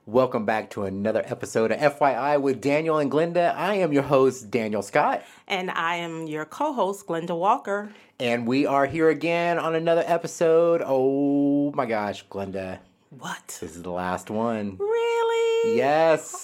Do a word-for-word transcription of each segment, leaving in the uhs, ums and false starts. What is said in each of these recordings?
Welcome back to another episode of F Y I with Daniel and Glenda. I am your host, Daniel Scott. And I am your co-host, Glenda Walker. And we are here again on another episode. Oh my gosh, Glenda. What? This is the last one. Really? Yes.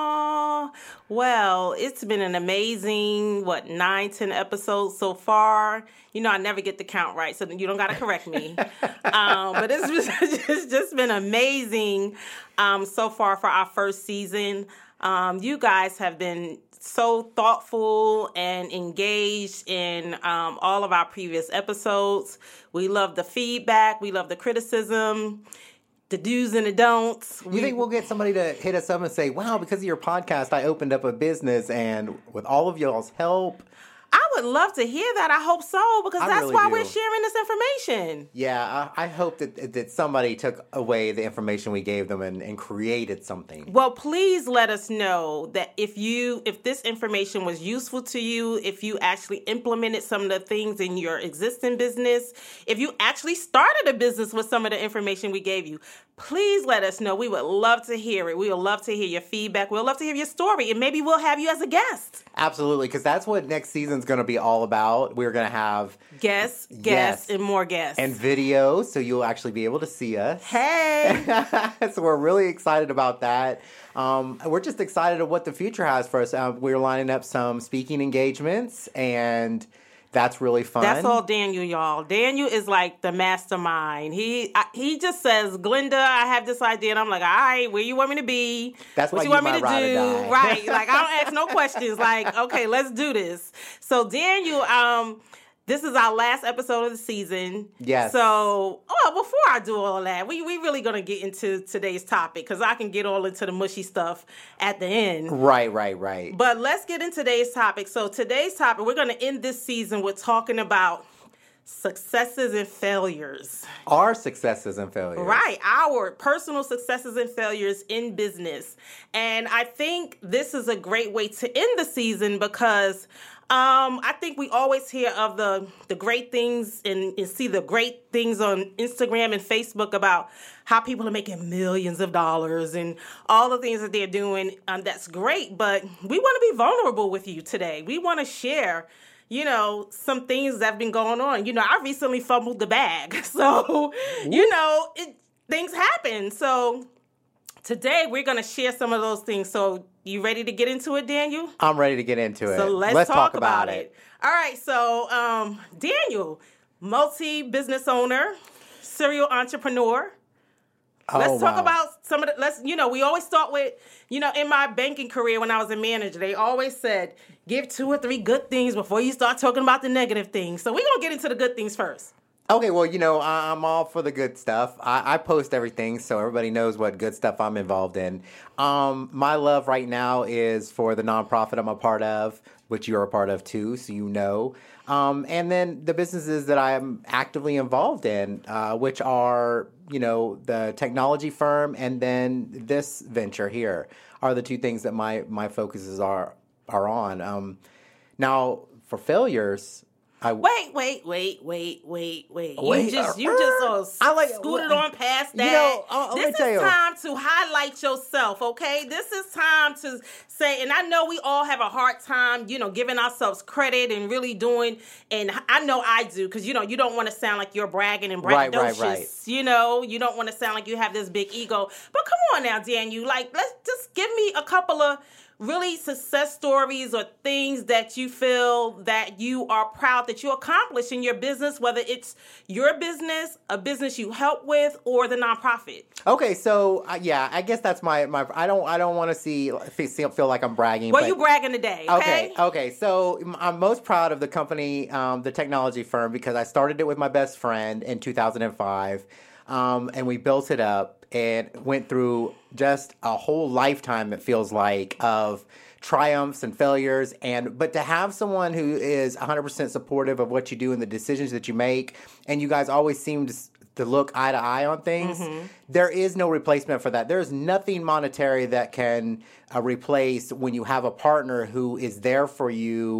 Aww. Well, it's been an amazing, what, nine, ten episodes so far. You know, I never get the count right, so you don't got to correct me. um, but it's just, it's just been amazing um, so far for our first season. Um, you guys have been so thoughtful and engaged in um, all of our previous episodes. We love the feedback. We love the criticism. The do's and the don'ts. You think we'll get somebody to hit us up and say, wow, because of your podcast, I opened up a business, and with all of y'all's help. I would love to hear that. I hope so, because I that's really why do. we're sharing this information. Yeah, I, I hope that that somebody took away the information we gave them and, and created something. Well, please let us know that if you, if this information was useful to you, if you actually implemented some of the things in your existing business, if you actually started a business with some of the information we gave you, please let us know. We would love to hear it. We would love to hear your feedback. We'd love to hear your story, and maybe we'll have you as a guest. Absolutely, because that's what next season's going to be all about. We're going to have guests, guests, yes. and more guests. And video, so you'll actually be able to see us. Hey! So we're really excited about that. Um, we're just excited of what the future has for us. Uh, we're lining up some speaking engagements, and that's really fun. That's all Daniel, y'all. Daniel is like the mastermind. He I, he just says, Glenda, I have this idea. And I'm like, all right, where you want me to be? That's what why you you want me my to ride or do? die. Right. Like, I don't ask no questions. Like, okay, let's do this. So Daniel, um, this is our last episode of the season. Yes. So, well, before I do all of that, we we really going to get into today's topic, because I can get all into the mushy stuff at the end. Right, right, right. But let's get into today's topic. So today's topic, we're going to end this season with talking about successes and failures. Our successes and failures. Right. Our personal successes and failures in business. And I think this is a great way to end the season, because um, I think we always hear of the, the great things and, and see the great things on Instagram and Facebook about how people are making millions of dollars and all the things that they're doing. Um, that's great. But we want to be vulnerable with you today. We want to share, you know, some things that have been going on. You know, I recently fumbled the bag. So, you know, it, things happen. So today we're going to share some of those things. So you ready to get into it, Daniel? I'm ready to get into it. So let's, let's talk, talk about, about it. it. All right. So, um, Daniel, multi-business owner, serial entrepreneur. Let's oh, talk wow. about some of the, let's, you know, we always start with, you know, in my banking career when I was a manager, they always said, give two or three good things before you start talking about the negative things. So we're going to get into the good things first. Okay, well, you know, I, I'm all for the good stuff. I, I post everything so everybody knows what good stuff I'm involved in. Um, my love right now is for the nonprofit I'm a part of, which you're a part of too, so you know. Um, and then the businesses that I'm actively involved in, uh, which are, you know, the technology firm and then this venture here are the two things that my, my focuses are are on. Um, now, for failures... I, wait, wait, wait, wait, wait, wait. wait You just, uh, you just uh, I like, scooted on past that. You know, uh, this is is time to highlight yourself, okay? This is time to say, and I know we all have a hard time, you know, giving ourselves credit and really doing, and I know I do, because, you know, you don't want to sound like you're bragging and Right, braggadocious. right, right. You know, you don't want to sound like you have this big ego. But come on now, Daniel, like, let's just give me a couple of really success stories or things that you feel that you are proud that you accomplished in your business, whether it's your business, a business you help with, or the nonprofit. Okay, so uh, yeah, I guess that's my my. I don't I don't want to see feel, feel like I'm bragging. Well, but, you bragging today, okay? Okay, okay. So I'm most proud of the company, um, the technology firm, because I started it with my best friend in two thousand five, um, and we built it up and went through just a whole lifetime, it feels like, of triumphs and failures. And but to have someone who is one hundred percent supportive of what you do and the decisions that you make, and you guys always seem to, to look eye to eye on things, mm-hmm. there is no replacement for that. There's nothing monetary that can uh, replace when you have a partner who is there for you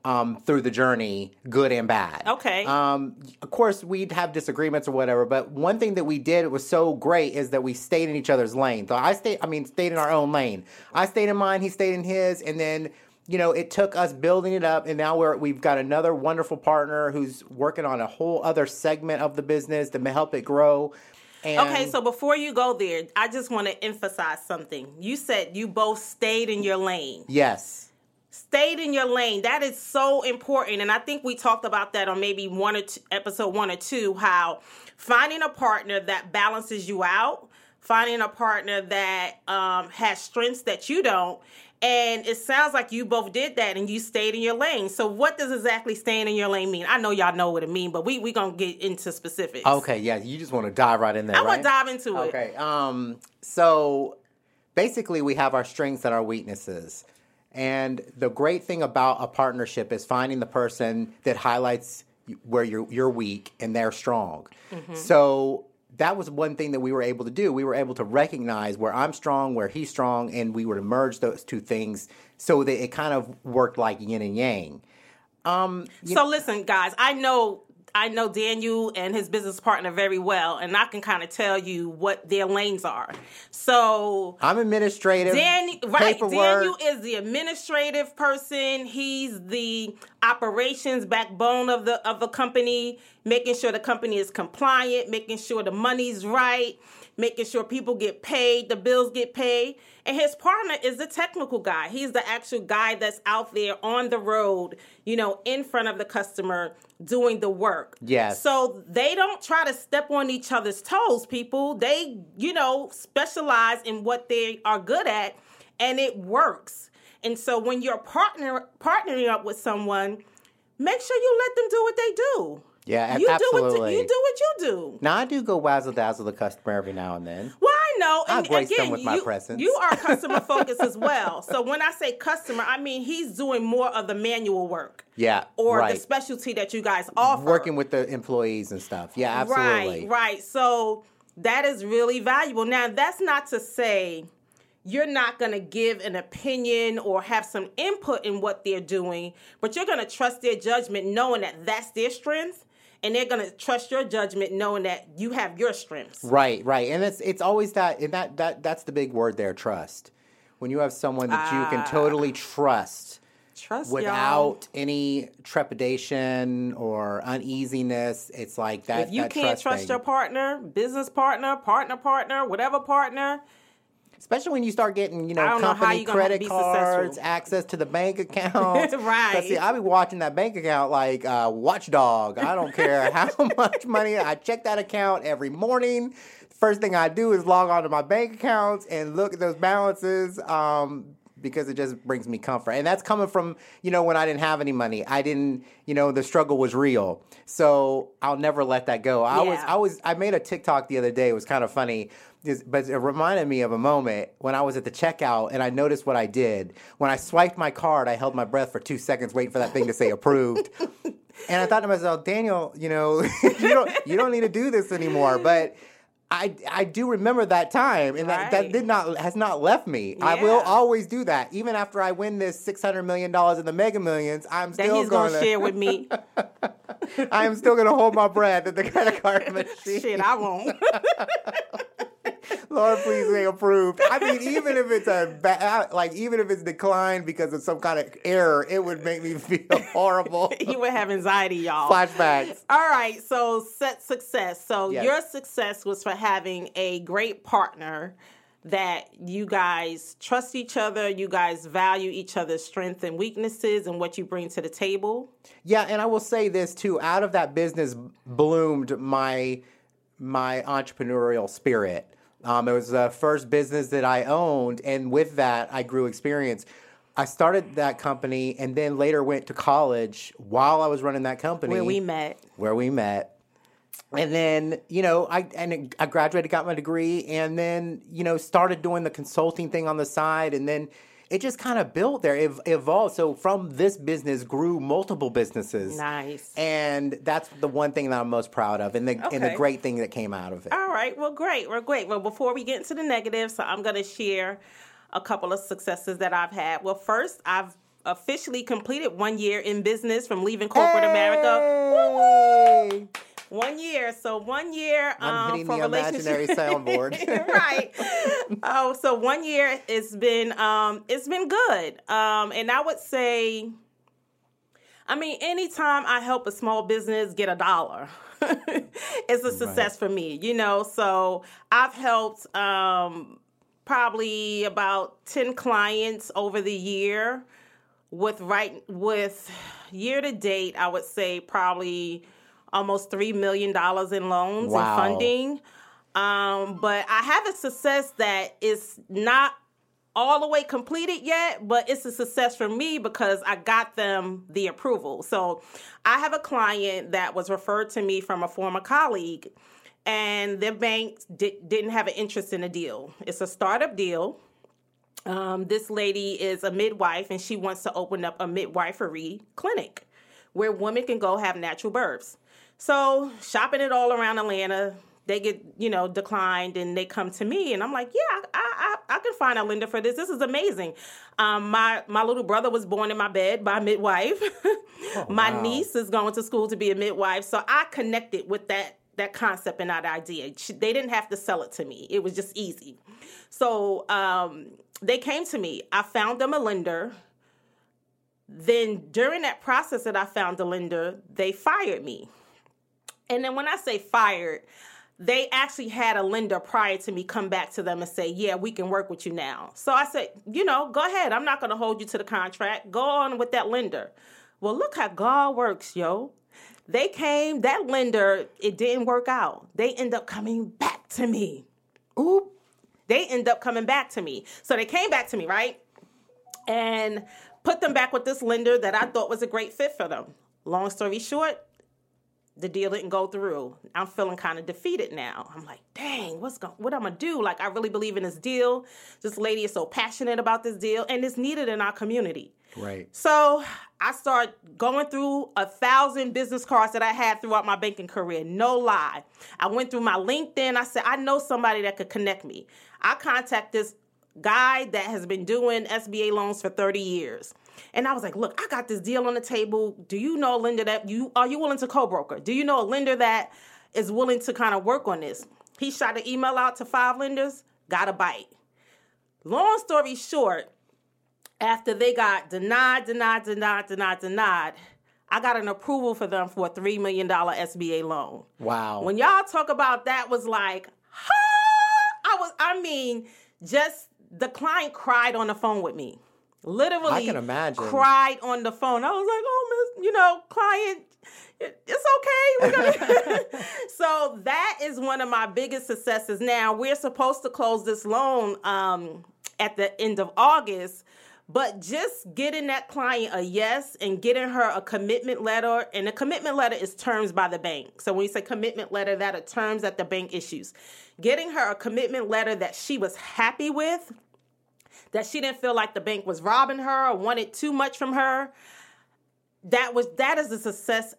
um, through the journey, good and bad. Okay. Um, of course, we'd have disagreements or whatever, but one thing that we did was so great is that we stayed in each other's lane. So I stayed, I mean, stayed in our own lane. I stayed in mine, he stayed in his, and then, you know, it took us building it up, and now we're, we've got another wonderful partner who's working on a whole other segment of the business to help it grow. And okay, so before you go there, I just want to emphasize something. You said you both stayed in your lane. Yes. Stayed in your lane. That is so important. And I think we talked about that on maybe one or two, episode one or two, how finding a partner that balances you out, finding a partner that um, has strengths that you don't. And it sounds like you both did that and you stayed in your lane. So what does exactly staying in your lane mean? I know y'all know what it means, but we we going to get into specifics. Okay, yeah, you just want to dive right in there, I right? want to dive into it. Okay, um, so basically we have our strengths and our weaknesses. And the great thing about a partnership is finding the person that highlights where you're, you're weak and they're strong. Mm-hmm. So that was one thing that we were able to do. We were able to recognize where I'm strong, where he's strong, and we would merge those two things so that it kind of worked like yin and yang. Um, you so listen, guys, I know I know Daniel and his business partner very well, and I can kind of tell you what their lanes are. So I'm administrative. Dan, right, paperwork. Daniel is the administrative person. He's the operations backbone of the of the company, making sure the company is compliant, making sure the money's right, making sure people get paid, the bills get paid. And his partner is the technical guy. He's the actual guy that's out there on the road, you know, in front of the customer doing the work. Yes. So they don't try to step on each other's toes, people. They, you know, specialize in what they are good at, and it works. And so when you're partner partnering up with someone, make sure you let them do what they do. Yeah, you absolutely. Do what, you do what you do. Now, I do go wazzle dazzle the customer every now and then. Well, I know. I And grace again, them with my you, presence. you are customer focused as well. So when I say customer, I mean he's doing more of the manual work. Yeah, Or right. the specialty that you guys offer. Working with the employees and stuff. Yeah, absolutely. Right, right. So that is really valuable. Now, that's not to say you're not going to give an opinion or have some input in what they're doing, but you're going to trust their judgment knowing that that's their strength. And they're going to trust your judgment knowing that you have your strengths. Right, right. And it's it's always that, and that, that that's the big word there, trust. When you have someone that uh, you can totally trust. Trust, without y'all. any trepidation or uneasiness. It's like that. If you that can't trust, trust thing. your partner, business partner, partner, partner, whatever partner. Especially when you start getting, you know, know company credit cards, successful. access to the bank account. Right. See, I be watching that bank account like uh, watchdog. I don't care how much money. I check that account every morning. First thing I do is log on to my bank accounts and look at those balances um, because it just brings me comfort. And that's coming from, you know, when I didn't have any money. I didn't, you know, the struggle was real. So I'll never let that go. I yeah. was, I was, I made a TikTok the other day. It was kind of funny. But it reminded me of a moment when I was at the checkout and I noticed what I did. When I swiped my card, I held my breath for two seconds waiting for that thing to say approved. And I thought to myself, Daniel, you know, you don't you don't need to do this anymore. But I, I do remember that time, and right. that, that did not has not left me. Yeah. I will always do that, even after I win this six hundred million dollars in the Mega Millions. I'm that still he's going to share with me. I am still going to hold my breath at the credit card machine. Shit, I won't. Lord, please say approved. I mean, even if it's a ba- like, even if it's declined because of some kind of error, it would make me feel horrible. You would have anxiety, y'all. Flashbacks. All right, so set success. So Yes. your success was for having a great partner that you guys trust each other, you guys value each other's strengths and weaknesses and what you bring to the table. Yeah, and I will say this too. Out of that business bloomed my my entrepreneurial spirit. Um, it was the first business that I owned, and with that, I grew experience. I started that company and then later went to college while I was running that company. Where we met. Where we met. And then, you know, I and I graduated, got my degree, and then, you know, started doing the consulting thing on the side, and then it just kind of built there, it evolved. So from this business grew multiple businesses. Nice. And that's the one thing that I'm most proud of, and the Okay. and the great thing that came out of it. All right. Well, great. Well, great. Well, before we get into the negatives, so I'm going to share a couple of successes that I've had. Well, first, I've officially completed one year in business from leaving corporate hey! America. Woo-woo! One year. So one year I'm um, hitting for the imaginary relationship. soundboard. Right. Oh, so one year it's been um, it's been good. Um, and I would say, I mean, anytime I help a small business get a dollar, it's a success right. for me. You know, so I've helped um, probably about ten clients over the year. With right with year to date, I would say probably almost three million dollars in loans wow. and funding. Um, but I have a success that is not all the way completed yet, but it's a success for me because I got them the approval. So I have a client that was referred to me from a former colleague, and their bank di- didn't have an interest in the deal. It's a startup deal. Um, this lady is a midwife, and she wants to open up a midwifery clinic where women can go have natural births. So shopping it all around Atlanta, they get, you know, declined, and they come to me, and I'm like, yeah, I I, I can find a lender for this. This is amazing. Um, my my little brother was born in my bed by a midwife. Oh, my wow. niece is going to school to be a midwife, so I connected with that that concept and that idea. She, they didn't have to sell it to me. It was just easy. So um, they came to me. I found them a lender. Then during that process that I found the lender, they fired me. And then when I say fired, they actually had a lender prior to me come back to them and say, yeah, we can work with you now. So I said, you know, go ahead. I'm not going to hold you to the contract. Go on with that lender. Well, look how God works, yo. They came, that lender, it didn't work out. They end up coming back to me. Ooh. They end up coming back to me. So they came back to me, right? And put them back with this lender that I thought was a great fit for them. Long story short, the deal didn't go through. I'm feeling kind of defeated now. I'm like, dang, what's going, what I'm going to do? Like, I really believe in this deal. This lady is so passionate about this deal, and it's needed in our community. Right. So I started going through a thousand business cards that I had throughout my banking career. No lie. I went through my LinkedIn. I said, I know somebody that could connect me. I contact this guy that has been doing S B A loans for thirty years. And I was like, look, I got this deal on the table. Do you know a lender that you, are you willing to co-broker? Do you know a lender that is willing to kind of work on this? He shot an email out to five lenders, got a bite. Long story short, after they got denied, denied, denied, denied, denied, I got an approval for them for a three million dollars S B A loan. Wow. When y'all talk about that was like, ha! I was, I mean, just the client cried on the phone with me. Literally, I can imagine. Cried on the phone. I was like, oh, miss, you know, client, it's okay. We're gonna... So that is one of my biggest successes. Now, we're supposed to close this loan um, at the end of August, but just getting that client a yes and getting her a commitment letter, and a commitment letter is terms by the bank. So when you say commitment letter, that are terms that the bank issues. Getting her a commitment letter that she was happy with, that she didn't feel like the bank was robbing her or wanted too much from her, that was that is a success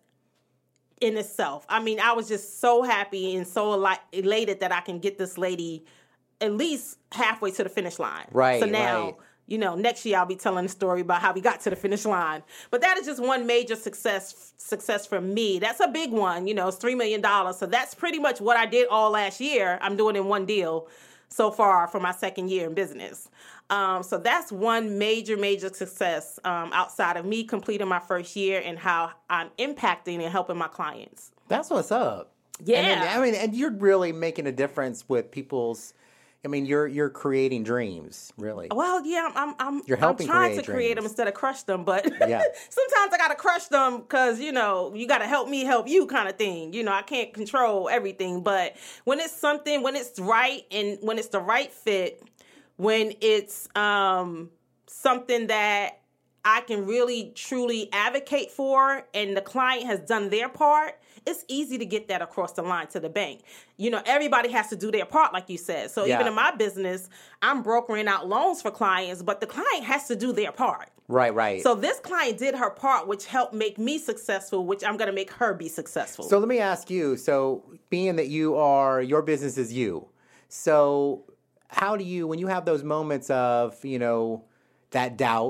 in itself. I mean, I was just so happy and so elated that I can get this lady at least halfway to the finish line. Right, So now, right. you know, next year I'll be telling the story about how we got to the finish line. But that is just one major success success for me. That's a big one. You know, it's three million dollars. So that's pretty much what I did all last year. I'm doing in one deal so far for my second year in business. Um, so that's one major, major success um, outside of me completing my first year and how I'm impacting and helping my clients. That's what's up. Yeah. And then, I mean, and you're really making a difference with people's, I mean, you're you're creating dreams, really. Well, yeah, I'm I'm You're helping I'm trying create to create dreams. them instead of crush them, but Yeah. sometimes I gotta crush them because, you know, you gotta help me help you kind of thing. You know, I can't control everything, but when it's something, when it's right and when it's the right fit, when it's um, something that I can really, truly advocate for and the client has done their part, it's easy to get that across the line to the bank. You know, everybody has to do their part, like you said. So Yeah. even in my business, I'm brokering out loans for clients, but the client has to do their part. Right, right. So this client did her part, which helped make me successful, which I'm going to make her be successful. So let me ask you, so being that you are, your business is you, so how do you, when you have those moments of, you know, that doubt,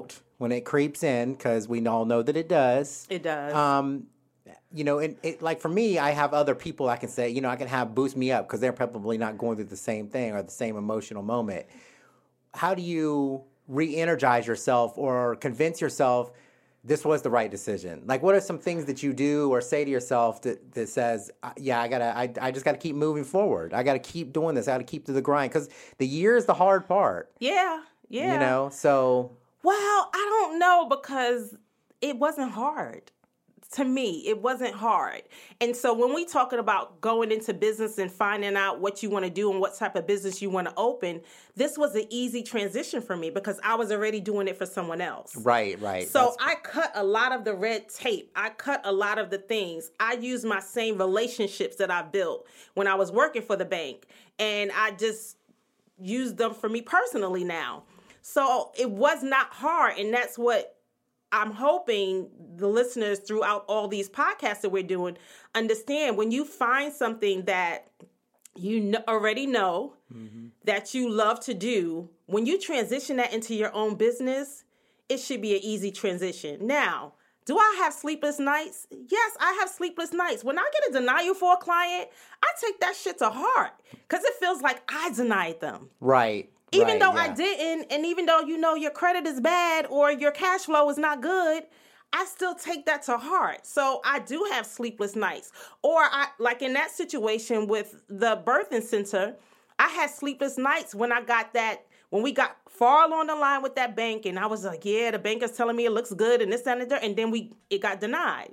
when it creeps in, because we all know that it does. It does. Um, you know, and it, like for me, I have other people I can say, you know, I can have boost me up because they're probably not going through the same thing or the same emotional moment. How do you re-energize yourself or convince yourself this was the right decision? Like, what are some things that you do or say to yourself that, that says, yeah, I gotta, I, I just gotta keep moving forward. I gotta keep doing this. I gotta keep to the grind, because the year is the hard part. Yeah, yeah. You know, so. Well, I don't know, because it wasn't hard. To me, it wasn't hard. And so when we talking about going into business and finding out what you want to do and what type of business you want to open, this was an easy transition for me because I was already doing it for someone else. Right, right. So That's... I cut a lot of the red tape. I cut a lot of the things. I used my same relationships that I built when I was working for the bank, and I just used them for me personally now. So it was not hard, and that's what I'm hoping the listeners throughout all these podcasts that we're doing understand. When you find something that you kn- already know, mm-hmm. that you love to do, when you transition that into your own business, it should be an easy transition. Now, do I have sleepless nights? Yes, I have sleepless nights. When I get a denial for a client, I take that shit to heart because it feels like I denied them. Right. Even right, though yeah. I didn't, and even though, you know, your credit is bad or your cash flow is not good, I still take that to heart. So I do have sleepless nights. Or I, like in that situation with the birthing center, I had sleepless nights when I got that, when we got far along the line with that bank, and I was like, yeah, the bank is telling me it looks good and this, that, and that, and then we, it got denied.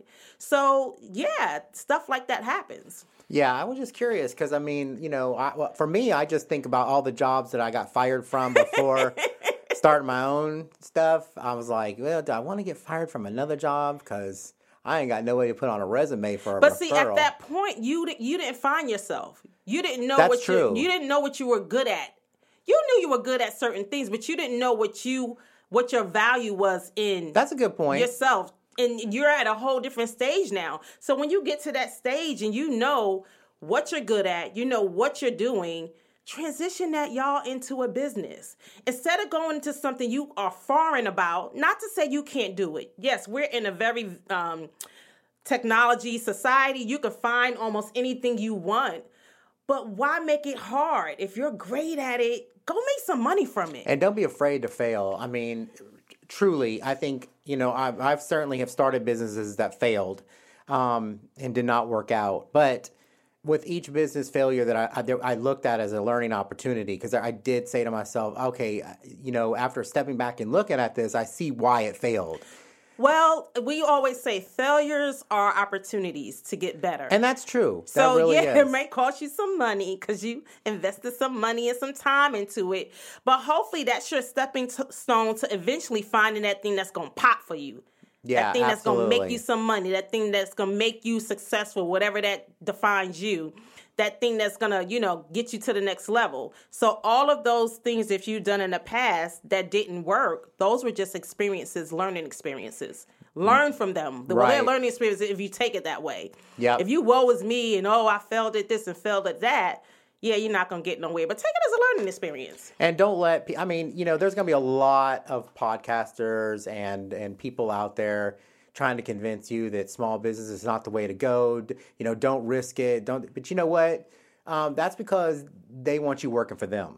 So yeah, stuff like that happens. Yeah, I was just curious because, I mean, you know, I, well, for me, I just think about all the jobs that I got fired from before starting my own stuff. I was like, well, do I want to get fired from another job? Because I ain't got no way to put on a resume for a But referral. see, at that point, you you didn't find yourself. You didn't know That's what true. you you didn't know what you were good at. You knew you were good at certain things, but you didn't know what you what your value was in. That's a good point. Yourself. And you're at a whole different stage now. So when you get to that stage and you know what you're good at, you know what you're doing, transition that, y'all, into a business. Instead of going into something you are foreign about, not to say you can't do it. Yes, we're in a very um, technology society. You can find almost anything you want. But why make it hard? If you're great at it, go make some money from it. And don't be afraid to fail. I mean, truly, I think, you know, I've, I've certainly have started businesses that failed um, and did not work out. But with each business failure that I, I, I looked at as a learning opportunity, because I did say to myself, okay, you know, after stepping back and looking at this, I see why it failed. Well, we always say failures are opportunities to get better. And that's true. So, that really yeah, is. it may cost you some money because you invested some money and some time into it. But hopefully that's your stepping t- stone to eventually finding that thing that's going to pop for you. Yeah, that thing that's absolutely. going to make you some money. That thing that's going to make you successful, whatever that defines you. That thing that's going to, you know, get you to the next level. So all of those things, if you've done in the past that didn't work, those were just experiences, learning experiences. Learn from them. The right. way learning experiences, if you take it that way. Yep. If you woe is me and, oh, I failed at this and failed at that, yeah, you're not going to get nowhere. But take it as a learning experience. And don't let, pe- I mean, you know, there's going to be a lot of podcasters and, and people out there trying to convince you that small business is not the way to go. You know, don't risk it. Don't. But you know what? Um, that's because they want you working for them.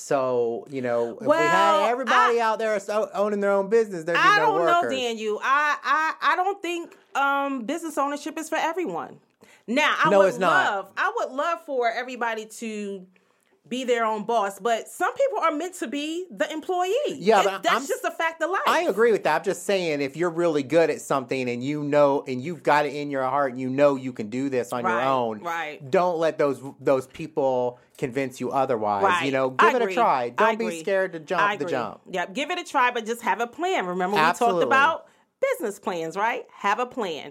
So, you know, if well, we had everybody I, out there owning their own business, there'd be I no workers. I don't know, Daniel. I, I, I don't think um, business ownership is for everyone. Now, I no, would it's not. love, I would love for everybody to be their own boss, but some people are meant to be the employee. Yeah, it, but that's I'm, just a fact of life. I agree with that. I'm just saying, if you're really good at something and you know, and you've got it in your heart, and you know you can do this on right, your own. Right. Don't let those those people convince you otherwise. Right. You know, give I it agree. a try. Don't I be agree. scared to jump the jump. Yeah, give it a try, but just have a plan. Remember, we Absolutely. talked about business plans, right? Have a plan.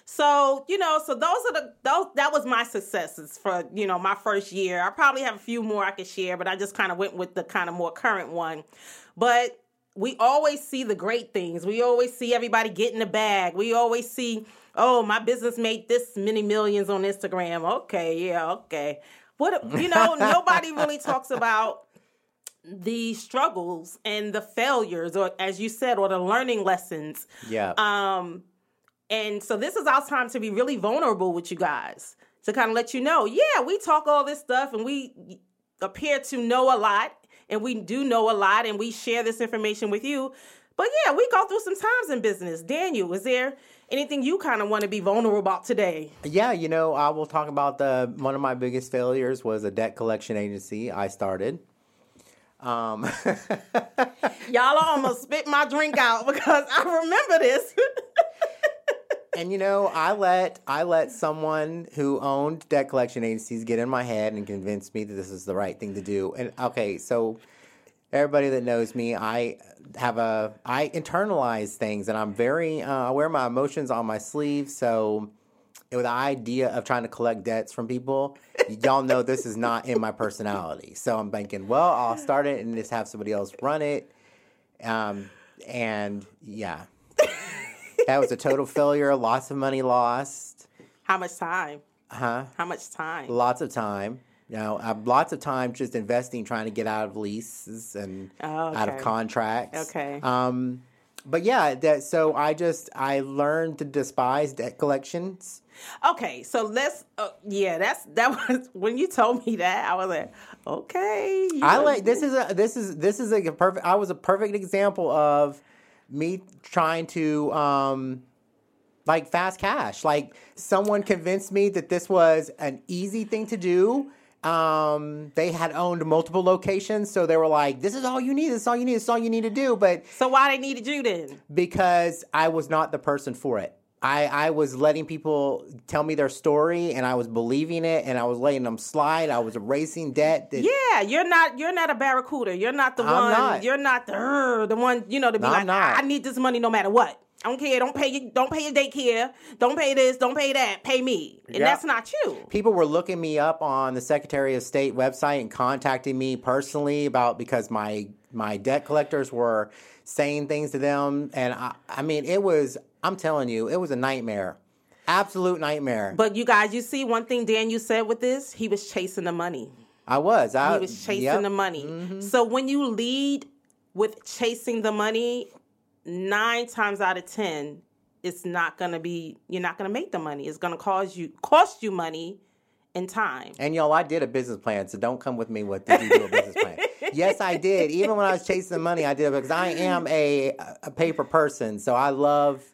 So, you know, so those are the, those, that was my successes for, you know, my first year. I probably have a few more I could share, but I just kind of went with the kind of more current one. But we always see the great things. We always see everybody getting the bag. We always see, oh, my business made this many millions on Instagram. Okay, yeah, okay. What, you know, nobody really talks about the struggles and the failures, or as you said, or the learning lessons. Yeah. Um, and so this is our time to be really vulnerable with you guys, to kind of let you know, yeah, we talk all this stuff and we appear to know a lot, and we do know a lot, and we share this information with you. But yeah, we go through some times in business. Daniel, is there anything you kind of want to be vulnerable about today? Yeah, you know, I will talk about the one of my biggest failures was a debt collection agency I started. Um, Y'all almost spit my drink out because I remember this. And you know, I let I let someone who owned debt collection agencies get in my head and convince me that this is the right thing to do. And okay, so everybody that knows me, I have a I internalize things, and I'm very uh, I wear my emotions on my sleeve. So with the idea of trying to collect debts from people, y'all know this is not in my personality. So I'm thinking, well, I'll start it and just have somebody else run it. Um, and yeah, that was a total failure. Lots of money lost. How much time? Huh? How much time? Lots of time. You know, I've lots of time just investing, trying to get out of leases and Oh, okay. out of contracts. Okay. Um, but yeah, that so I just I learned to despise debt collections. Okay, so let's. Uh, yeah, that's that was when you told me that. I was like, okay. you I know- like this is a this is this is like a perfect. I was a perfect example of me trying to um like fast cash. Like someone convinced me that this was an easy thing to do. Um, they had owned multiple locations, so they were like, "This is all you need. This is all you need. This is all you need to do." But So why they needed you then? because I was not the person for it. I, I was letting people tell me their story, and I was believing it, and I was letting them slide. I was erasing debt. That, Yeah, you're not. You're not a barracuda. You're not the I'm one. not. You're not the uh, the one. You know, to be No, I'm like, not. I need this money no matter what. I don't care. Don't pay you. Don't pay your daycare. Don't pay this. Don't pay that. Pay me. And Yeah. that's not you. People were looking me up on the Secretary of State website and contacting me personally about because my my debt collectors were saying things to them, and I, I mean, it was. I'm telling you, it was a nightmare, absolute nightmare. But you guys, you see one thing Dan you said with this, he was chasing the money. I was. I He was chasing yep. the money. So when you lead with chasing the money, nine times out of ten, it's not gonna be. You're not gonna make the money. It's gonna cause you cost you money and time. And y'all, I did a business plan, so don't come with me with did you do a business plan. Yes, I did. Even when I was chasing the money, I did it because I am a a paper person, so I love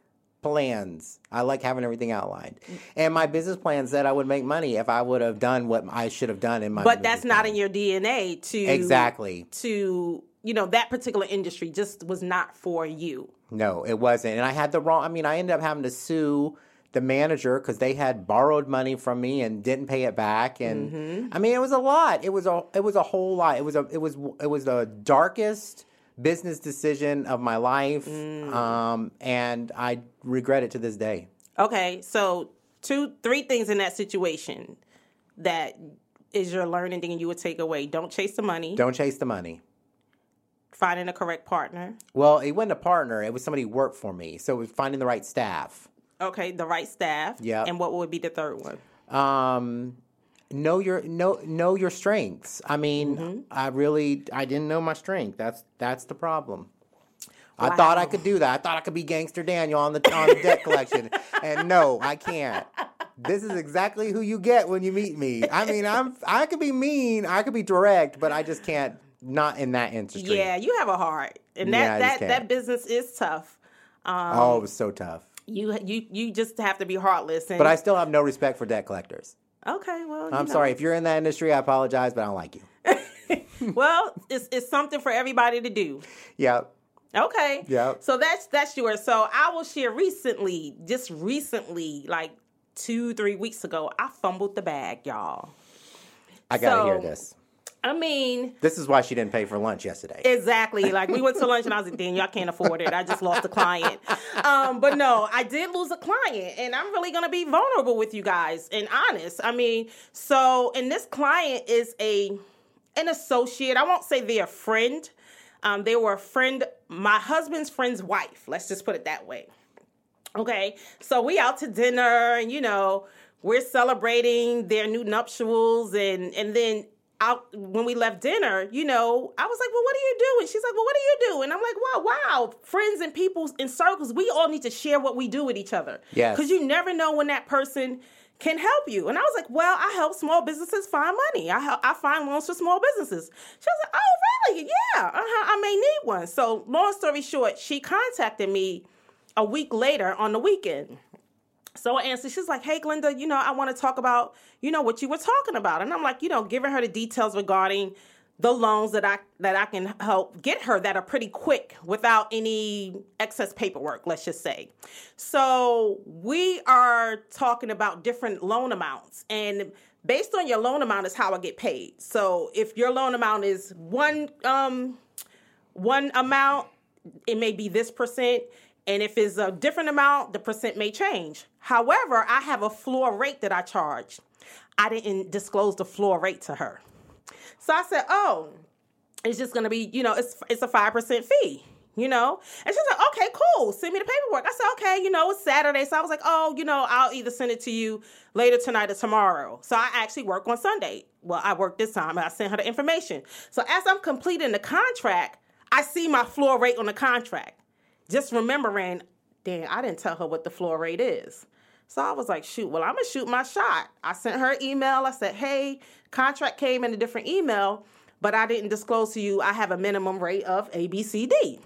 plans. I like having everything outlined. And my business plan said I would make money if I would have done what I should have done in my But business that's not plan. in your D N A to Exactly. to you know that particular industry just was not for you. No, it wasn't. And I had the wrong, I mean, I ended up having to sue the manager because they had borrowed money from me and didn't pay it back. And Mm-hmm. I mean, it was a lot. It was a, it was a whole lot. It was a, it was, it was the darkest business decision of my life. Mm. Um, and I regret it to this day. Okay, so two, three things in that situation that is your learning thing you would take away. Don't chase the money. Don't chase the money. Finding a correct partner. Well, it wasn't a partner. It was somebody who worked for me. So it was finding the right staff. Okay, the right staff. Yep. And what would be the third one? Um, know your know know your strengths. I mean, Mm-hmm. I really I didn't know my strength. That's that's the problem. I Wow. thought I could do that. I thought I could be Gangster Daniel on the on the debt collection, and no, I can't. This is exactly who you get when you meet me. I mean, I'm I could be mean, I could be direct, but I just can't. Not in that industry. Yeah, you have a heart, and Yeah, I that just that, can't. that business is tough. Um, Oh, it was so tough. You you you just have to be heartless. And, But I still have no respect for debt collectors. okay, well, you I'm know. sorry if you're in that industry. I apologize, but I don't like you. Well, it's it's something for everybody to do. Yeah. Okay. Yep. So that's that's yours. So I will share recently, just recently, like two, three weeks ago, I fumbled the bag, y'all. I gotta So- hear this. I mean, This is why she didn't pay for lunch yesterday. exactly. Like we went to lunch and I was like, Daniel, I can't afford it. I just lost a client. Um, but no, I did lose a client, and I'm really gonna be vulnerable with you guys and honest. I mean, so and this client is a an associate. I won't say they're a friend. Um, they were a friend, my husband's friend's wife. Let's just put it that way. Okay, so we out to dinner, and you know, we're celebrating their new nuptials, and and then out when we left dinner, you know, I was like, well, what are you doing? She's like, well, what do you do? And I'm like, wow, wow, friends and people in circles, we all need to share what we do with each other. Yes. Because you never know when that person can help you. And I was like, well, I help small businesses find money. I help, I find loans for small businesses. She was like, oh, really? Yeah, uh-huh, I may need one. So long story short, she contacted me a week later on the weekend. So I answered, she's like, hey, Glenda, you know, I want to talk about, you know, what you were talking about. And I'm like, you know, giving her the details regarding the loans that I that I can help get her that are pretty quick without any excess paperwork, let's just say. So we are talking about different loan amounts. And based on your loan amount is how I get paid. So if your loan amount is one um one amount, it may be this percent. And if it's a different amount, the percent may change. However, I have a floor rate that I charge. I didn't disclose the floor rate to her. So I said, oh, it's just going to be, you know, it's it's a five percent fee, you know. And she's like, okay, cool. Send me the paperwork. I said, okay, you know, it's Saturday. So I was like, oh, you know, I'll either send it to you later tonight or tomorrow. So I actually work on Sunday. Well, I work this time and I sent her the information. So as I'm completing the contract, I see my floor rate on the contract. Just remembering, dang, I didn't tell her what the floor rate is. So I was like, shoot, well, I'm going to shoot my shot. I sent her an email. I said, hey, contract came in a different email, but I didn't disclose to you I have a minimum rate of A, B, C, D.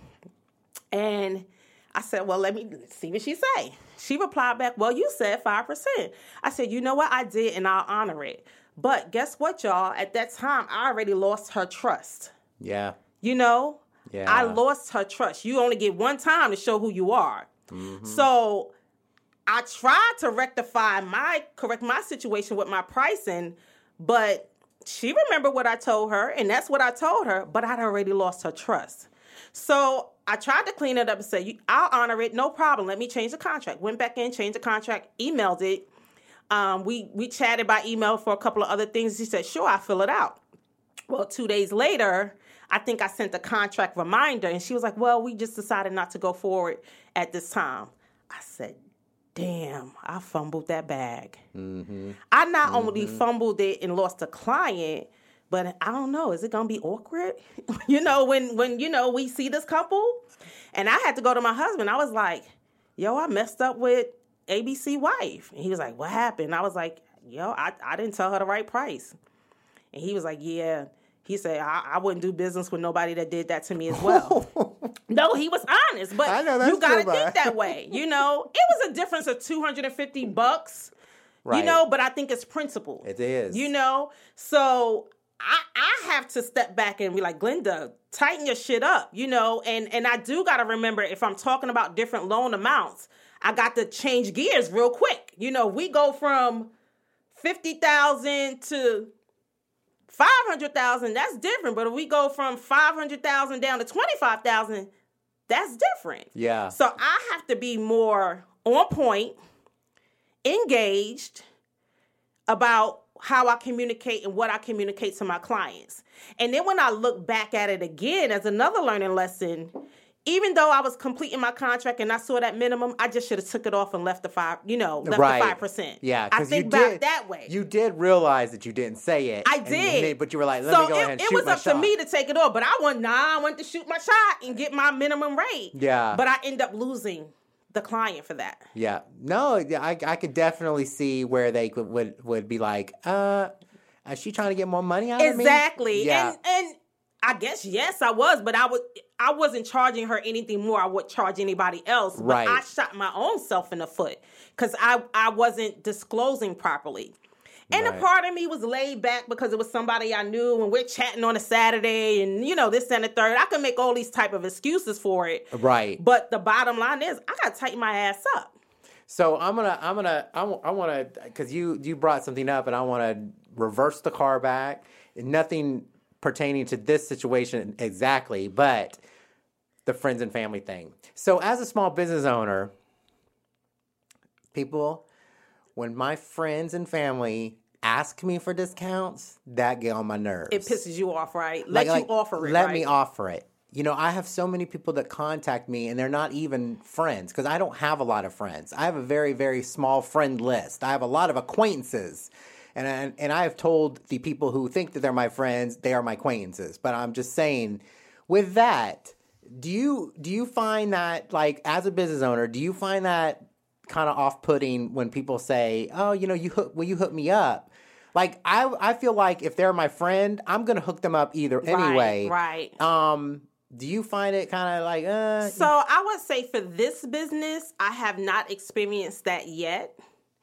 And I said, well, let me see what she say. She replied back, well, you said five percent. I said, you know what? I did, and I'll honor it. But guess what, y'all? At that time, I already lost her trust. Yeah. You know? Yeah. I lost her trust. You only get one time to show who you are. Mm-hmm. So I tried to rectify my, correct my situation with my pricing, but she remembered what I told her, and that's what I told her, but I'd already lost her trust. So I tried to clean it up and say, I'll honor it, no problem. Let me change the contract. Went back in, changed the contract, emailed it. Um, we, we chatted by email for a couple of other things. She said, sure, I'll fill it out. Well, two days later, I think I sent a contract reminder, and she was like, well, we just decided not to go forward at this time. I said, damn, I fumbled that bag. Mm-hmm. I not mm-hmm. only fumbled it and lost a client, but I don't know, is it going to be awkward? you know, when, when, you know, we see this couple, and I had to go to my husband. I was like, yo, I messed up with A B C wife. And he was like, what happened? I was like, yo, I, I didn't tell her the right price. And he was like, yeah. He said, I, I wouldn't do business with nobody that did that to me as well. No, he was honest, but you got to think that way. You know, it was a difference of two hundred fifty bucks, right. You know, but I think it's principle. It is. You know, so I, I have to step back and be like, Glenda, tighten your shit up, you know, and, and I do got to remember if I'm talking about different loan amounts, I got to change gears real quick. You know, we go from fifty thousand to five hundred thousand, that's different. But if we go from five hundred thousand down to twenty-five thousand, that's different. Yeah. So I have to be more on point, engaged about how I communicate and what I communicate to my clients. And then when I look back at it again as another learning lesson, even though I was completing my contract and I saw that minimum, I just should have took it off and left the five, you know, left right. the five percent. Yeah, I think you about did, it that way. You did realize that you didn't say it. I did. And, but you were like, let so me go it, ahead and it shoot was my up shot. to me to take it off, but I want, nah, I want to shoot my shot and get my minimum rate. Yeah. But I end up losing the client for that. Yeah. No, I, I could definitely see where they could, would, would be like, uh, is she trying to get more money out of me? Exactly. Yeah. And, and I guess, yes, I was, but I would, I wasn't charging her anything more I would charge anybody else. But right. I shot my own self in the foot because I, I wasn't disclosing properly. And right. a part of me was laid back because it was somebody I knew and we're chatting on a Saturday and, you know, this and the third. I can make all these type of excuses for it. Right. But the bottom line is I got to tighten my ass up. So I'm going to, I'm going to, I want to, because you, you brought something up and I want to reverse the car back. Nothing pertaining to this situation exactly, but the friends and family thing. So as a small business owner, people, when my friends and family ask me for discounts, that get on my nerves. It pisses you off, right? Let like, you like, offer it, Let right? me offer it. You know, I have so many people that contact me and they're not even friends because I don't have a lot of friends. I have a very, very small friend list. I have a lot of acquaintances. And, and and I have told the people who think that they're my friends, they are my acquaintances. But I'm just saying, with that, do you do you find that, like, as a business owner, do you find that kind of off-putting when people say, "Oh, you know, you hook, will you hook me up?" Like, I I feel like if they're my friend, I'm gonna hook them up either anyway. Right. Right. Um. Do you find it kind of like, uh? So I would say for this business, I have not experienced that yet,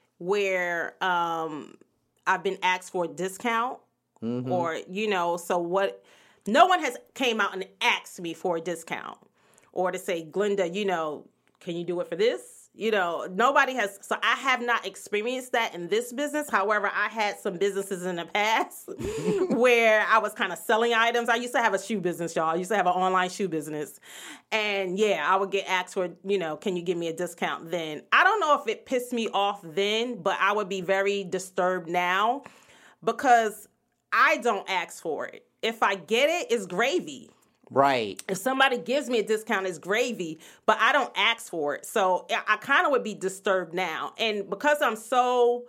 where um, I've been asked for a discount mm-hmm. or, you know, so what, no one has came out and asked me for a discount or to say, Glenda, you know, can you do it for this? You know, nobody has, so I have not experienced that in this business. However, I had some businesses in the past where I was kind of selling items. I used to have a shoe business, y'all. I used to have an online shoe business. And yeah, I would get asked for, you know, can you give me a discount then? I don't know if it pissed me off then, but I would be very disturbed now because I don't ask for it. If I get it, it's gravy. Right. If somebody gives me a discount, it's gravy, but I don't ask for it. So I kind of would be disturbed now. And because I'm so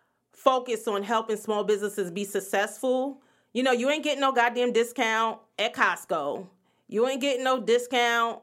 focused on helping small businesses be successful, you know, you ain't getting no goddamn discount at Costco. You ain't getting no discount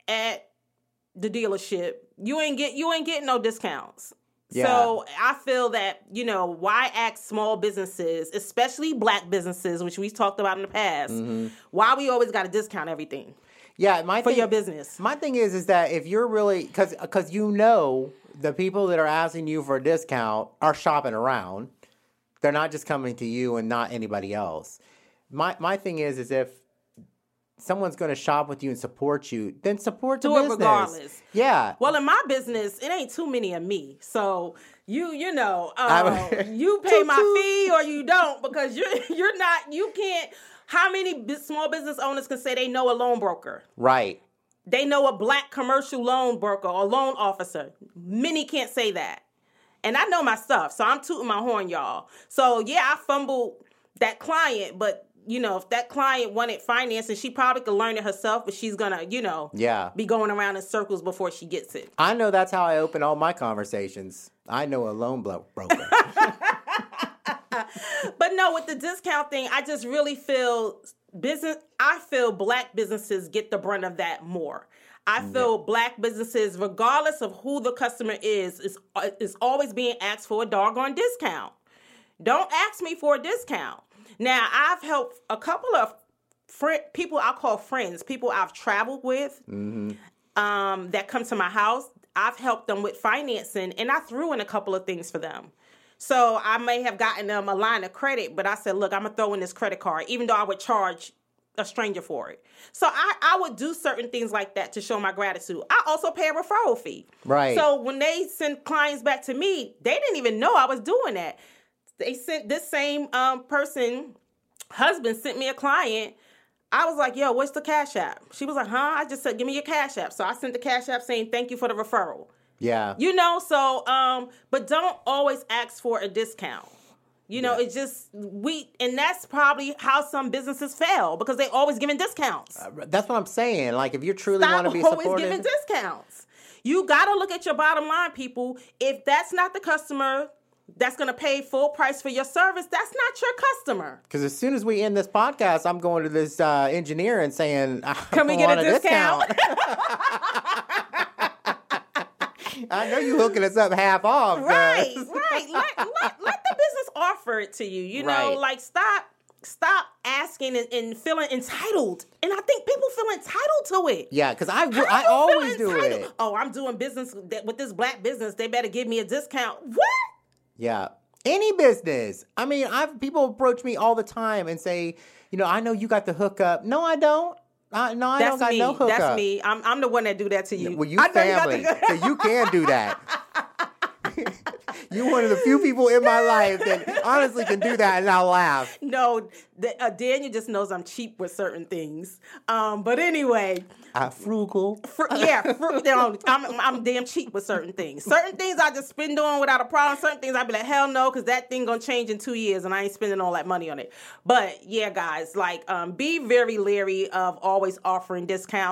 at the dealership. You ain't get you ain't getting no discounts. Yeah. So I feel that, you know, why ask small businesses, especially black businesses, which we've talked about in the past, mm-hmm. why we always got to discount everything? Yeah, my for thing, your business. My thing is, is that if you're really, because because you know the people that are asking you for a discount are shopping around, they're not just coming to you and not anybody else. My my thing is, is if someone's going to shop with you and support you, then support the Do business. it regardless. Yeah. Well, in my business, it ain't too many of me. So you, you know, uh, you pay my fee or you don't because you're you're not. You can't. How many small business owners can say they know a loan broker? Right. They know a black commercial loan broker or loan officer. Many can't say that. And I know my stuff, so I'm tooting my horn, y'all. So yeah, I fumbled that client, but. You know, if that client wanted financing, she probably could learn it herself, but she's going to, you know, yeah. be going around in circles before she gets it. I know that's how I open all my conversations. I know a loan bro- broker. But no, with the discount thing, I just really feel business. I feel black businesses get the brunt of that more. I feel yeah. black businesses, regardless of who the customer is, is, is always being asked for a doggone discount. Don't ask me for a discount. Now, I've helped a couple of fr- people I call friends, people I've traveled with mm-hmm. um, that come to my house. I've helped them with financing, and I threw in a couple of things for them. So I may have gotten them a line of credit, but I said, look, I'm going to throw in this credit card, even though I would charge a stranger for it. So I, I would do certain things like that to show my gratitude. I also pay a referral fee. Right. So when they send clients back to me, they didn't even know I was doing that. They sent this same um, person, husband sent me a client. I was like, yo, what's the Cash App? She was like, huh? I just said, give me your Cash App. So I sent the Cash App saying, thank you for the referral. Yeah. You know, so, um, but don't always ask for a discount. You know, yeah. It's just, we, and that's probably how some businesses fail because they always giving discounts. Uh, that's what I'm saying. Like, if you truly want to be supportive. Stop always giving discounts. You got to look at your bottom line, people. If that's not the customer that's going to pay full price for your service, that's not your customer. Because as soon as we end this podcast, I'm going to this uh, engineer and saying, I can we get a, a discount? discount. I know you hooking us up half off. Right, right. Let, let, let the business offer it to you. You know, right. like stop stop asking and, and feeling entitled. And I think people feel entitled to it. Yeah, because I, I, I always do it. Oh, I'm doing business with this black business. They better give me a discount. What? Yeah. Any business. I mean, I've people approach me all the time and say, you know, I know you got the hookup. No, I don't. I, no, I That's don't got me. no hookup. That's me. I'm I'm the one that do that to you. Well, you family, you so you can do that. You're one of the few people in my life that honestly can do that, and I'll laugh. No, the, uh, Daniel just knows I'm cheap with certain things. Um, but anyway, uh, frugal. Fr- yeah, fr- no, I'm I'm damn cheap with certain things. Certain things I just spend on without a problem. Certain things I be like, hell no, because that thing gonna change in two years, and I ain't spending all that money on it. But yeah, guys, like, um, be very leery of always offering discounts.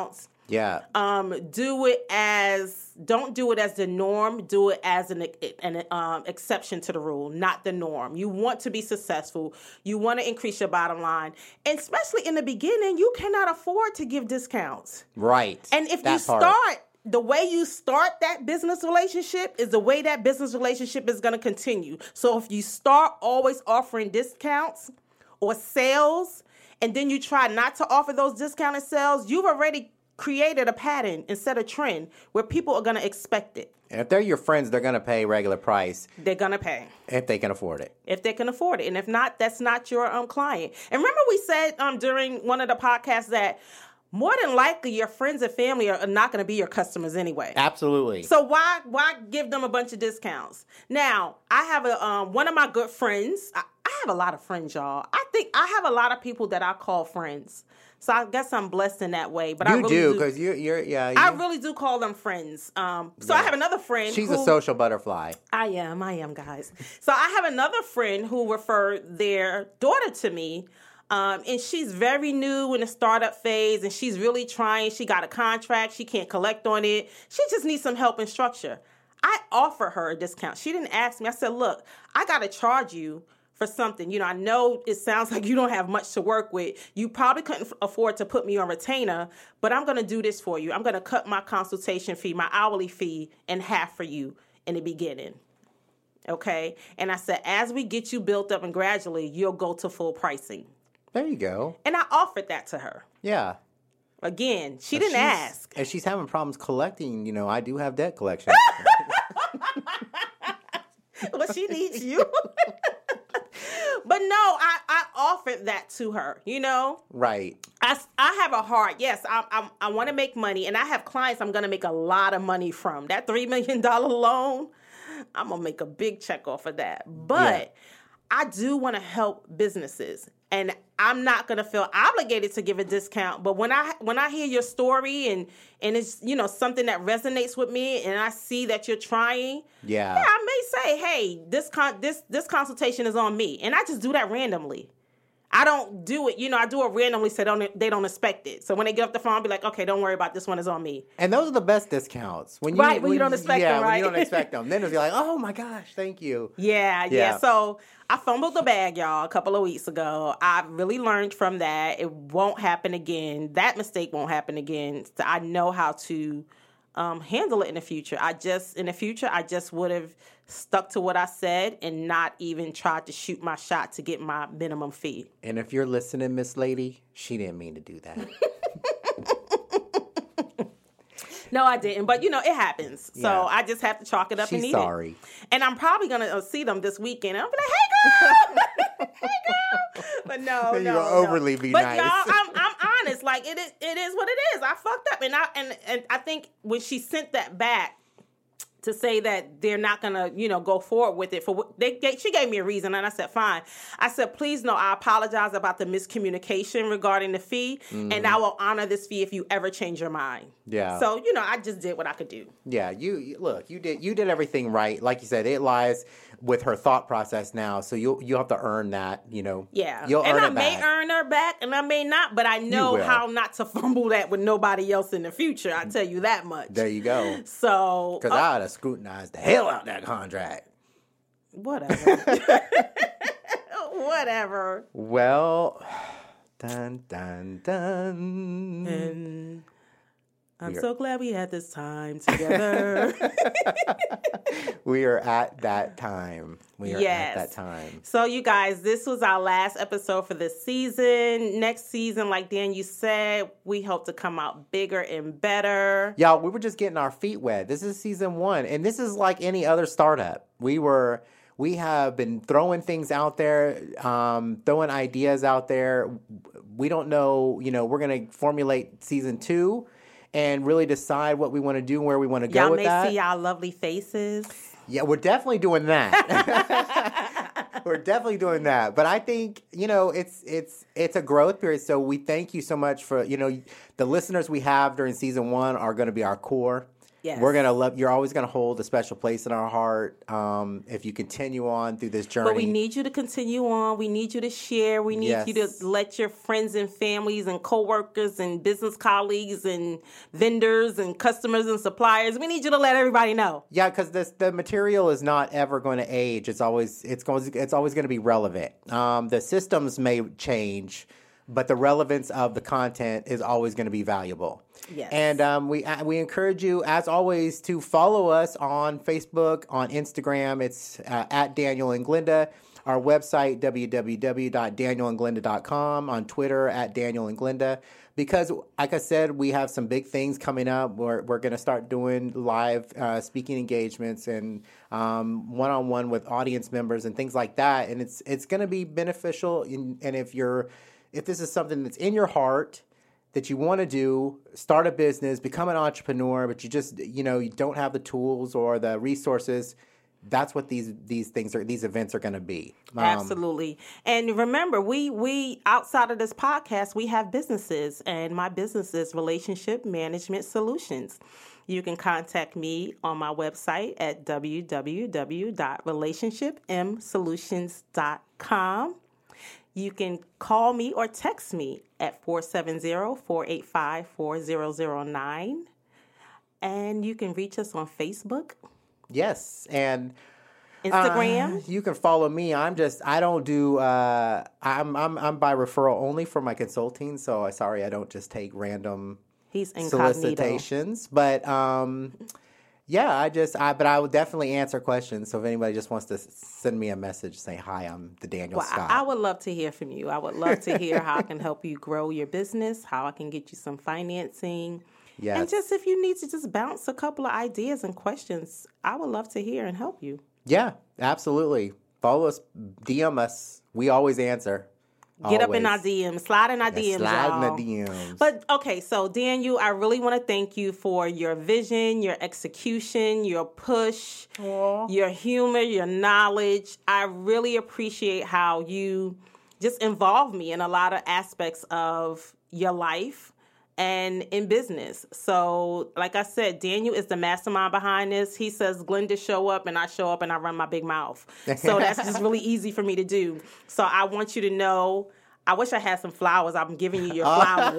Yeah. Um, do it as, don't do it as the norm. Do it as an, an um, exception to the rule, not the norm. You want to be successful. You want to increase your bottom line. And especially in the beginning, you cannot afford to give discounts. Right. And if that you part. start, the way you start that business relationship is the way that business relationship is going to continue. So if you start always offering discounts or sales, and then you try not to offer those discounted sales, you've already created a pattern and set a trend where people are going to expect it. And if they're your friends, they're going to pay regular price. They're going to pay. If they can afford it. If they can afford it. And if not, that's not your um client. And remember we said um during one of the podcasts that more than likely your friends and family are not going to be your customers anyway. Absolutely. So why why give them a bunch of discounts? Now, I have a um one of my good friends. I, I have a lot of friends, y'all. I think I have a lot of people that I call friends. So I guess I'm blessed in that way. But you I really do, do because you, you're, yeah. You, I really do call them friends. Um, so Yeah. I have another friend. She's who, a social butterfly. I am, I am, guys. So I have another friend who referred their daughter to me. Um, and she's very new in the startup phase, and she's really trying. She got a contract. She can't collect on it. She just needs some help and structure. I offer her a discount. She didn't ask me. I said, look, I got to charge you for something. You know, I know it sounds like you don't have much to work with. You probably couldn't afford to put me on retainer, but I'm going to do this for you. I'm going to cut my consultation fee, my hourly fee, in half for you in the beginning. Okay? And I said, as we get you built up and gradually, you'll go to full pricing. There you go. And I offered that to her. Yeah. Again, she If didn't she's- ask. If she's having problems collecting, you know, I do have debt collection. Well, she needs you. But no, I, I offered that to her, you know? Right. I, I have a heart. Yes, I, I, I want to make money. And I have clients I'm going to make a lot of money from. That three million dollars loan, I'm going to make a big check off of that. But Yeah. I do want to help businesses. And I'm not going to feel obligated to give a discount. But when I when I hear your story and, and it's, you know, something that resonates with me and I see that you're trying, Yeah. yeah, I may say, hey, this con- this this consultation is on me. And I just do that randomly. I don't do it, you know, I do it randomly so they don't, they don't expect it. So when they get off the phone, I'll be like, okay, don't worry about this one is on me. And those are the best discounts. When you, Right, when you don't expect yeah, them, when you right? don't expect them. Then it'll be like, oh my gosh, thank you. Yeah, yeah, Yeah. So I fumbled the bag, y'all, a couple of weeks ago. I really learned from that. It won't happen again. That mistake won't happen again. So I know how to um, handle it in the future. I just, in the future, I just would have stuck to what I said and not even tried to shoot my shot to get my minimum fee. And if you're listening, Miss Lady, she didn't mean to do that. No, I didn't. But, you know, it happens. So Yeah. I just have to chalk it up and She's eat sorry. it. And I'm probably going to see them this weekend. I'll be like, hey, girl. hey, girl. But no, Then no, you no. overly be but nice. y'all, I'm, I'm honest. Like, it is, it is what it is. I fucked up. And I, and, and I think when she sent that back, to say that they're not gonna, you know, go forward with it. For what they, they, she gave me a reason, and I said, fine. I said, please, no, I apologize about the miscommunication regarding the fee, Mm-hmm. and I will honor this fee if you ever change your mind. Yeah. So, you know, I just did what I could do. Yeah, you, you look, you did you did everything right. Like you said, it lies with her thought process now. So you you have to earn that, you know. Yeah, You'll and earn I it may back. earn her back, and I may not, but I know will. how not to fumble that with nobody else in the future. I tell you that much. There you go. So, Because uh, I would have scrutinized the hell out that contract. whatever, whatever. Well, dun dun dun. And I'm We are- so glad we had this time together. We are at that time. We are Yes. at that time. So, you guys, this was our last episode for this season. Next season, like Dan, you said, we hope to come out bigger and better. Y'all, we were just getting our feet wet. This is season one, and this is like any other startup. We were, we have been throwing things out there, um, throwing ideas out there. We don't know, you know, we're gonna formulate season two, and really decide what we want to do, and where we want to go Y'all with may that. see our lovely faces. Yeah, we're definitely doing that. We're definitely doing that. But I think, you know, it's it's it's a growth period. So we thank you so much for, you know, the listeners we have during season one are going to be our core. Yes. We're going to love, you're always going to hold a special place in our heart um, if you continue on through this journey. But we need you to continue on. We need you to share. We need Yes. you to let your friends and families and coworkers and business colleagues and vendors and customers and suppliers, we need you to let everybody know. Yeah, because this the material is not ever going to age. It's always it's going it's always going to be relevant. Um, the systems may change, but the relevance of the content is always going to be valuable. Yes. And um, we uh, we encourage you, as always, to follow us on Facebook, on Instagram. It's uh, at Daniel and Glenda. Our website, w w w dot daniel and glenda dot com. On Twitter, at Daniel and Glenda. Because, like I said, we have some big things coming up. We're, we're going to start doing live uh, speaking engagements and um, one-on-one with audience members and things like that. And it's it's going to be beneficial. In, and if you're if this is something that's in your heart that you want to do, start a business, become an entrepreneur, but you just, you know, you don't have the tools or the resources, that's what these these things are, these events are going to be. Um, Absolutely. And remember, we we outside of this podcast, we have businesses, and my business is Relationship Management Solutions. You can contact me on my website at w w w dot relationship m solutions dot com. You can call me or text me at four seven zero, four eight five, four zero zero nine. And you can reach us on Facebook, Yes, and Instagram. Uh, you can follow me. I'm just I don't do uh, I'm I'm I'm by referral only for my consulting. So sorry, I don't just take random He's incognito. solicitations. But um, yeah, I just I but I would definitely answer questions. So if anybody just wants to send me a message saying hi, I'm the Daniel Well, Scott. I, I would love to hear from you. I would love to hear how I can help you grow your business, how I can get you some financing. Yes. And just if you need to just bounce a couple of ideas and questions, I would love to hear and help you. Yeah, absolutely. Follow us, D M us. We always answer. Get up in Always. our D Ms, slide in our D Ms, Slide y'all. in the D Ms. But okay, so Daniel, I really want to thank you for your vision, your execution, your push, Aww. your humor, your knowledge. I really appreciate how you just involve me in a lot of aspects of your life and in business. So, like I said, Daniel is the mastermind behind this. He says, Glenda, show up, and I show up and I run my big mouth. So that's just really easy for me to do. So I want you to know, I wish I had some flowers. I'm giving you your flowers.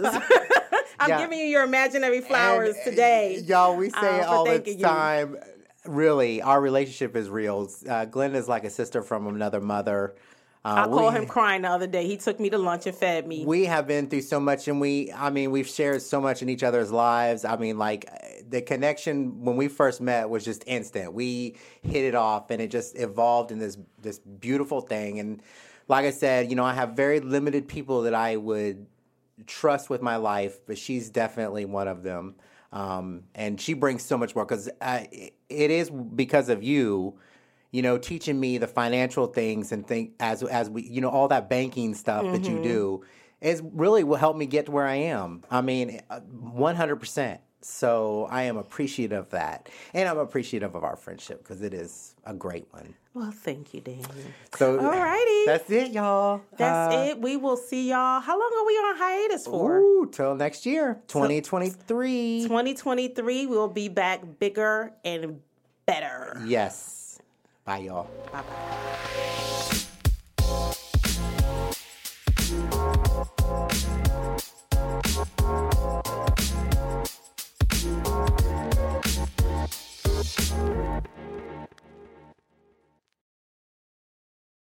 I'm Yeah. giving you your imaginary flowers And, today. Y'all, we say uh, it for all the thanking you. time. Really, our relationship is real. Uh, Glenn is like a sister from another mother. Uh, I called we- him crying the other day. He took me to lunch and fed me. We have been through so much, and we, I mean, we've shared so much in each other's lives. I mean, like, the connection when we first met was just instant. We hit it off, and it just evolved in this this beautiful thing. And like I said, you know, I have very limited people that I would trust with my life, but she's definitely one of them. Um, and she brings so much more, because uh, it is because of you, you know, teaching me the financial things and think as as we, you know, all that banking stuff mm-hmm. that you do is really will help me get to where I am. I mean, one hundred percent. So I am appreciative of that. And I'm appreciative of our friendship, because it is a great one. Well, thank you, Daniel. So all righty. That's it, y'all. That's uh, it. We will see y'all. How long are we on hiatus for? Ooh, till next year, twenty twenty-three. twenty twenty-three, we'll be back bigger and better. Yes. Bye, y'all. Bye-bye.